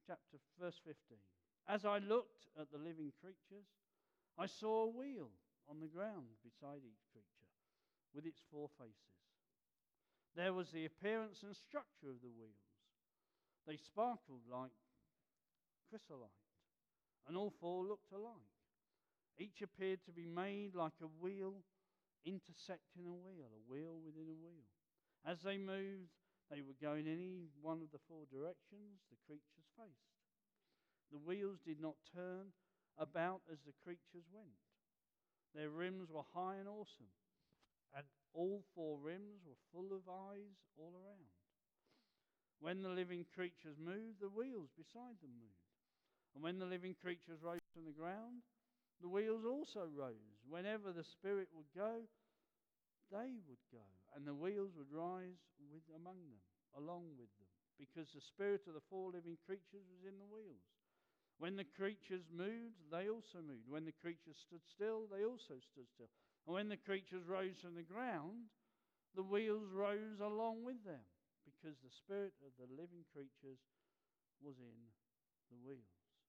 chapter verse 15. As I looked at the living creatures, I saw a wheel on the ground beside each creature, with its 4 faces. There was the appearance and structure of the wheels. They sparkled like chrysolite, and all 4 looked alike. Each appeared to be made like a wheel intersecting a wheel within a wheel. As they moved, they would go in any one of the 4 directions the creatures faced. The wheels did not turn about as the creatures went. Their rims were high and awesome, and all 4 rims were full of eyes all around. When the living creatures moved, the wheels beside them moved. And when the living creatures rose from the ground, the wheels also rose. Whenever the Spirit would go, they would go, and the wheels would rise along with them, because the spirit of the 4 living creatures was in the wheels. When the creatures moved, they also moved. When the creatures stood still, they also stood still. And when the creatures rose from the ground, the wheels rose along with them, because the spirit of the living creatures was in the wheels.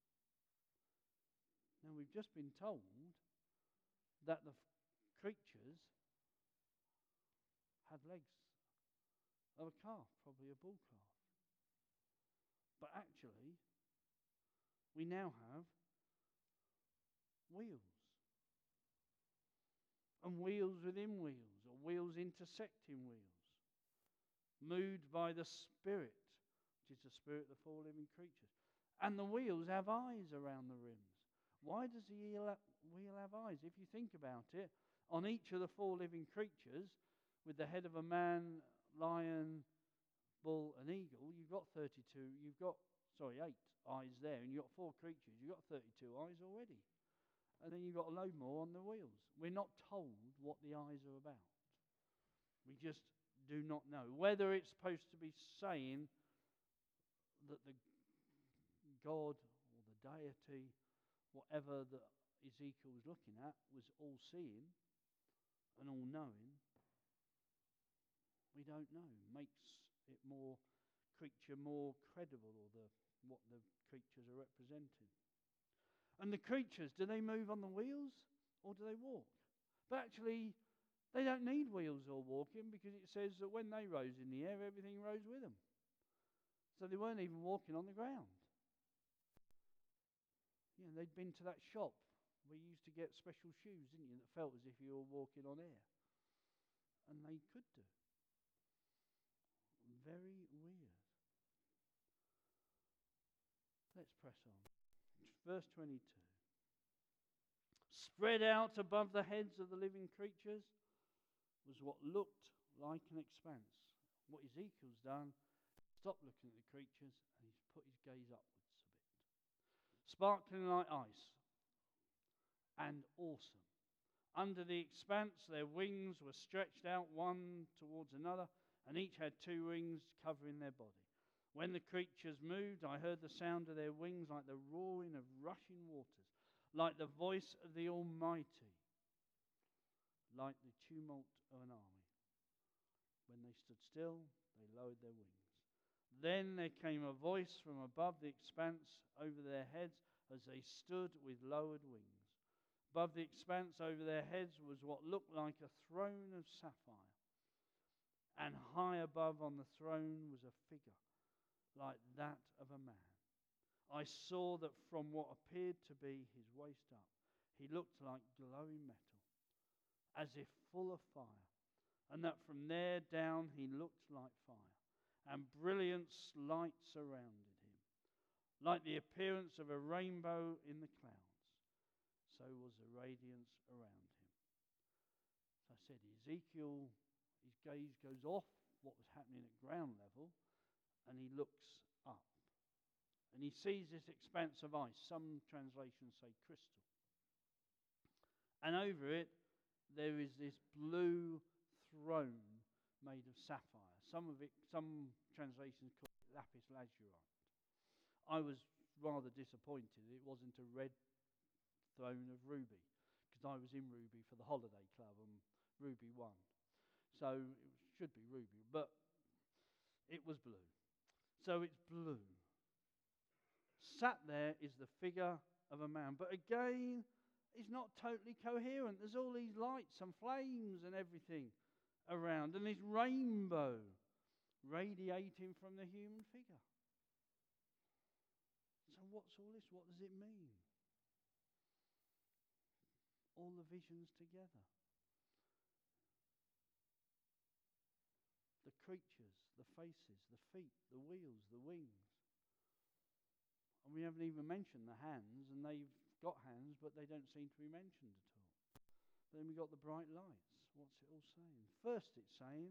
Now, we've just been told that the creatures had legs of a calf, probably a bull calf. But actually, we now have wheels. And wheels within wheels, or wheels intersecting wheels, moved by the Spirit, which is the spirit of the 4 living creatures. And the wheels have eyes around the rims. Why does the wheel have eyes? If you think about it, on each of the 4 living creatures, with the head of a man, lion, bull, and eagle, you've got 8 eyes there, and you've got 4 creatures. You've got 32 eyes already. And then you've got a load more on the wheels. We're not told what the eyes are about. We just do not know. Whether it's supposed to be saying that the God or the deity, whatever that Ezekiel was looking at, was all-seeing and all-knowing, we don't know. Makes it more credible, or what the creatures are representing. And the creatures, do they move on the wheels or do they walk? But actually, they don't need wheels or walking, because it says that when they rose in the air, everything rose with them. So they weren't even walking on the ground. You know, they'd been to that shop where you used to get special shoes, didn't you, that felt as if you were walking on air. And they could do. Very weird. Let's press on. Verse 22. Spread out above the heads of the living creatures was what looked like an expanse. What Ezekiel's done, stopped looking at the creatures and he's put his gaze upwards a bit. Sparkling like ice and awesome. Under the expanse, their wings were stretched out one towards another, and each had 2 wings covering their body. When the creatures moved, I heard the sound of their wings like the roaring of rushing waters, like the voice of the Almighty, like the tumult of an army. When they stood still, they lowered their wings. Then there came a voice from above the expanse over their heads as they stood with lowered wings. Above the expanse over their heads was what looked like a throne of sapphire. And high above on the throne was a figure like that of a man. I saw that from what appeared to be his waist up, he looked like glowing metal, as if full of fire, and that from there down he looked like fire, and brilliant light surrounded him, like the appearance of a rainbow in the clouds. So was the radiance around him. So I said, Ezekiel, his gaze goes off what was happening at ground level, and he looks up. And he sees this expanse of ice. Some translations say crystal. And over it, there is this blue throne made of sapphire. Some translations call it lapis lazuli. I was rather disappointed it wasn't a red throne of ruby, because I was in Ruby for the holiday club and Ruby won. So it should be ruby, but it was blue. So it's blue. sat there is the figure of a man. But again, it's not totally coherent. There's all these lights and flames and everything around, and this rainbow radiating from the human figure. So what's all this? What does it mean? All the visions together. The creatures, the faces, the feet, the wheels, the wings. And we haven't even mentioned the hands, and they've got hands, but they don't seem to be mentioned at all. Then we've got the bright lights. What's it all saying? First, it's saying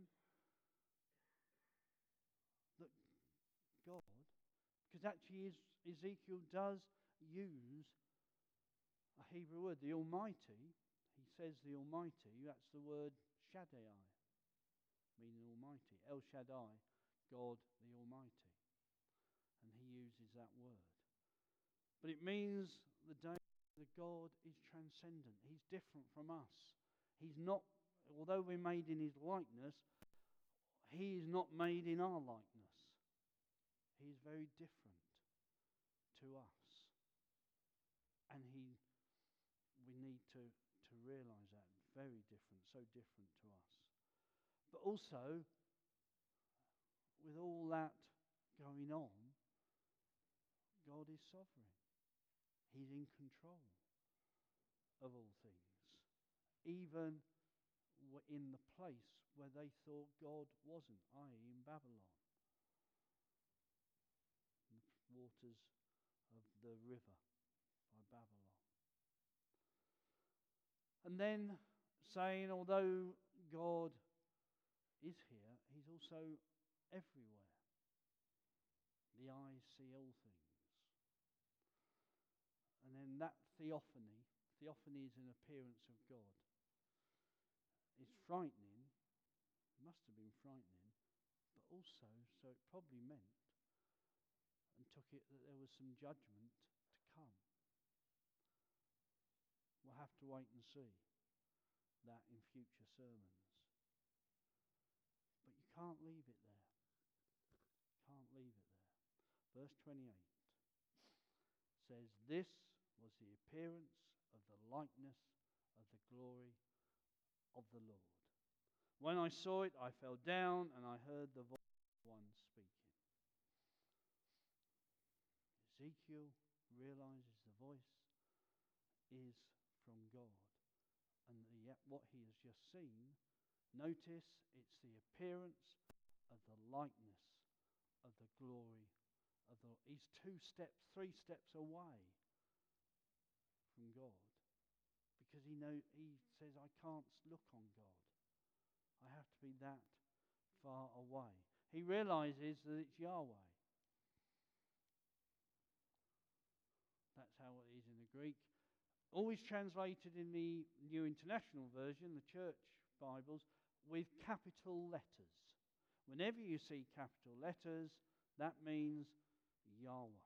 that God, because actually Ezekiel does use a Hebrew word, the Almighty. He says the Almighty, that's the word Shaddai, meaning Almighty. El Shaddai, God the Almighty. And he uses that word. But it means the day that God is transcendent. He's different from us. He's not, although we're made in his likeness, he is not made in our likeness. He is very different to us. And we need to realize that. Very different, so different to us. But also, with all that going on, God is sovereign. He's in control of all things. Even in the place where they thought God wasn't, i.e. in Babylon. In the waters of the river by Babylon. And then saying, although God is here, he's also everywhere. The eyes see all things. And then that theophany is an appearance of God. It's frightening, must have been frightening, but also, so it probably meant and took it that there was some judgment to come. We'll have to wait and see that in future sermons. But you can't leave it there. Can't leave it there. Verse 28 says, this was the appearance of the likeness of the glory of the Lord. When I saw it, I fell down, and I heard the voice of one speaking. Ezekiel realizes the voice is from God. And yet what he has just seen, notice it's the appearance of the likeness of the glory of the Lord. He's 3 steps away from God. Because he says, I can't look on God. I have to be that far away. He realizes that it's Yahweh. That's how it is in the Greek. Always translated in the New International Version, the church Bibles, with capital letters. Whenever you see capital letters, that means Yahweh.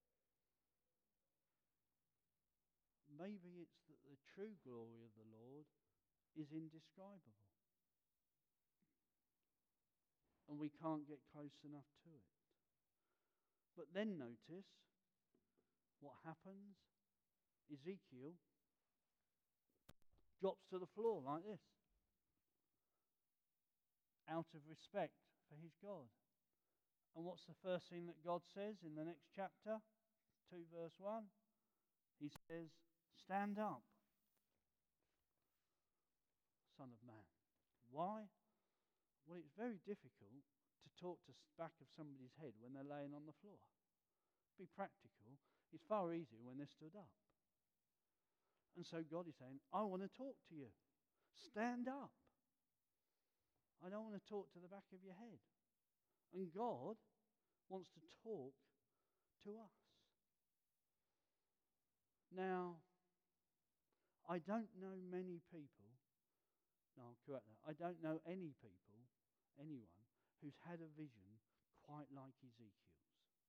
Maybe it's that the true glory of the Lord is indescribable. And we can't get close enough to it. But then notice what happens. Ezekiel drops to the floor like this, out of respect for his God. And what's the first thing that God says in the next chapter? 2 verse 1. He says, stand up, Son of Man. Why? Well, it's very difficult to talk to the back of somebody's head when they're laying on the floor. Be practical. It's far easier when they're stood up. And so God is saying, I want to talk to you. Stand up. I don't want to talk to the back of your head. And God wants to talk to us. Now, I don't know many people, no, I'll correct that. I don't know anyone who's had a vision quite like Ezekiel's.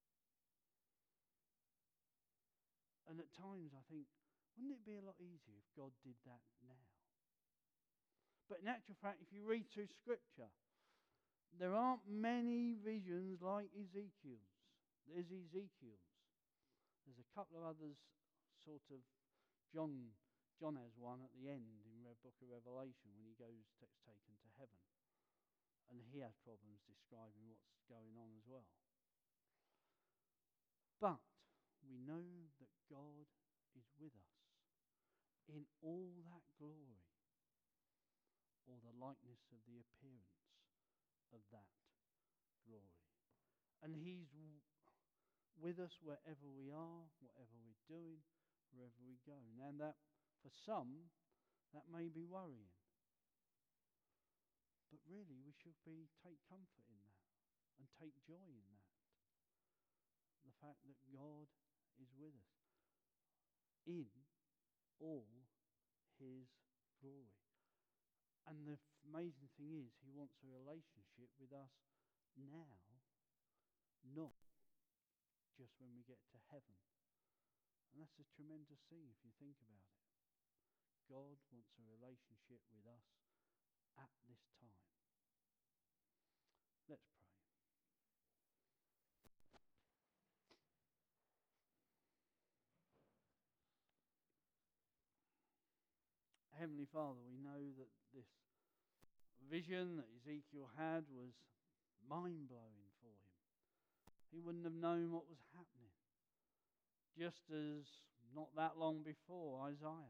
And at times I think, wouldn't it be a lot easier if God did that now? But in actual fact, if you read through Scripture, there aren't many visions like Ezekiel's. There's Ezekiel's. couple of others, sort of. John has one at the end in the book of Revelation when he gets taken to heaven. And he has problems describing what's going on as well. But we know that God is with us in all that glory, or the likeness of the appearance of that glory. And he's with us wherever we are, whatever we're doing, wherever we go. Now that, for some, that may be worrying. But really we should take comfort in that and take joy in that. The fact that God is with us in all his glory. And the amazing thing is, he wants a relationship with us now, not just when we get to heaven. And that's a tremendous thing if you think about it. God wants a relationship with us at this time. Let's pray. Heavenly Father, we know that this vision that Ezekiel had was mind-blowing for him. He wouldn't have known what was happening. Just as not that long before Isaiah,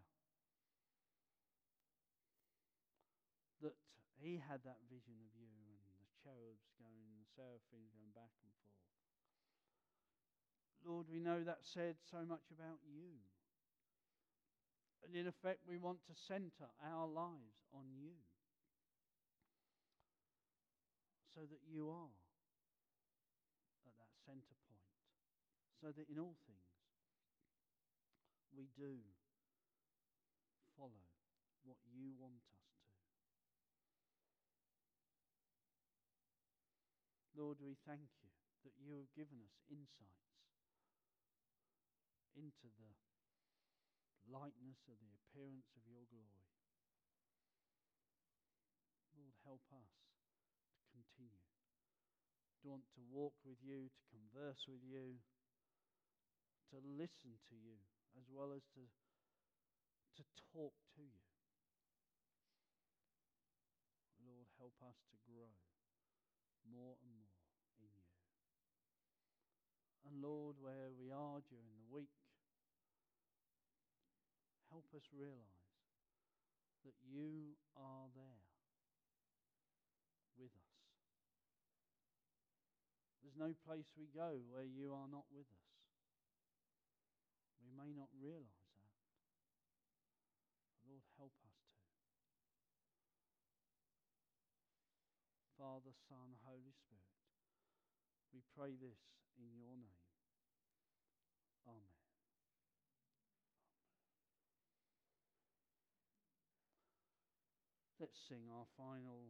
that he had that vision of you and the cherubs going, the seraphim going back and forth. Lord, we know that said so much about you. And in effect, we want to center our lives on you, so that you are at that center point, so that in all things we do follow what you want us to. Lord, we thank you that you have given us insights into the likeness of the appearance of your glory. Lord, help us to continue. To want to walk with you, to converse with you, to listen to you, as well as to talk to you. Lord, help us to grow more and more in you. And Lord, where we are during the week, help us realize that you are there with us. There's no place we go where you are not with us. We may not realize that. Lord, help us to. Father, Son, Holy Spirit, we pray this in your name. Amen. Let's sing our final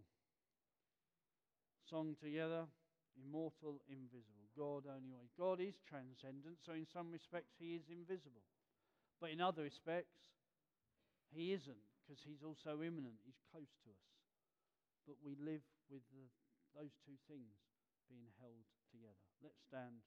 song together. Immortal, invisible. God only way. God is transcendent, so in some respects he is invisible. But in other respects, he isn't, because he's also immanent. He's close to us. But we live with those two things being held together. Let's stand.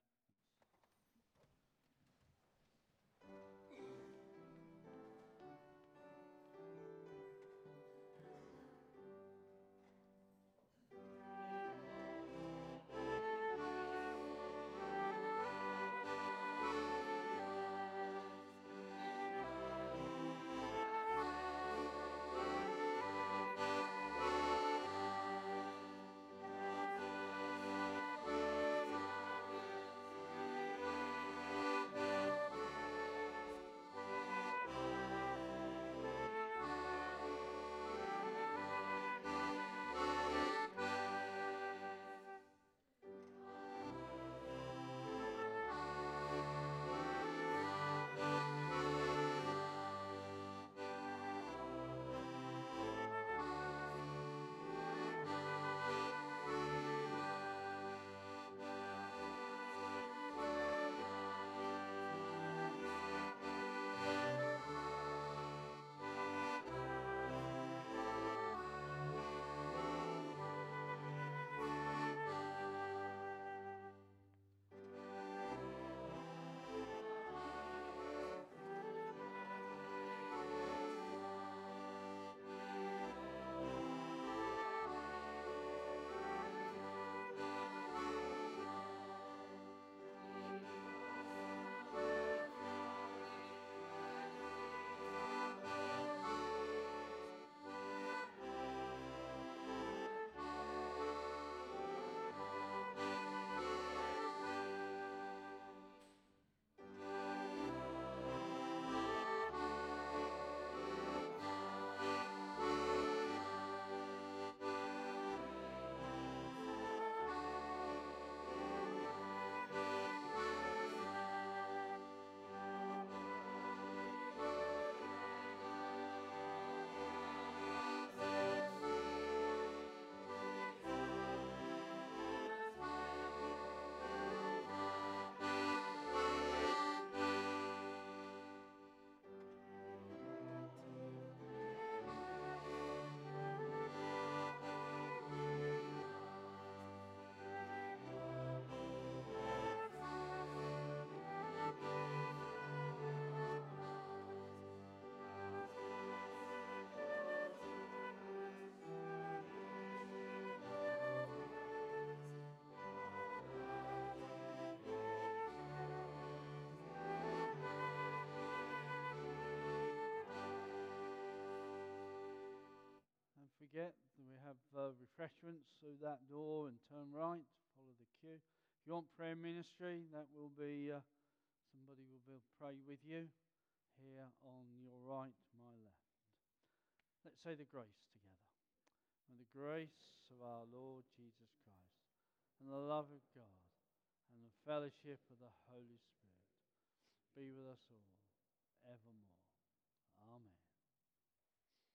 refreshments through that door and turn right, follow the queue. If you want prayer ministry, that will be somebody will be able to pray with you here on your right, my left. Let's say the grace together. And the grace of our Lord Jesus Christ, and the love of God, and the fellowship of the Holy Spirit be with us all evermore.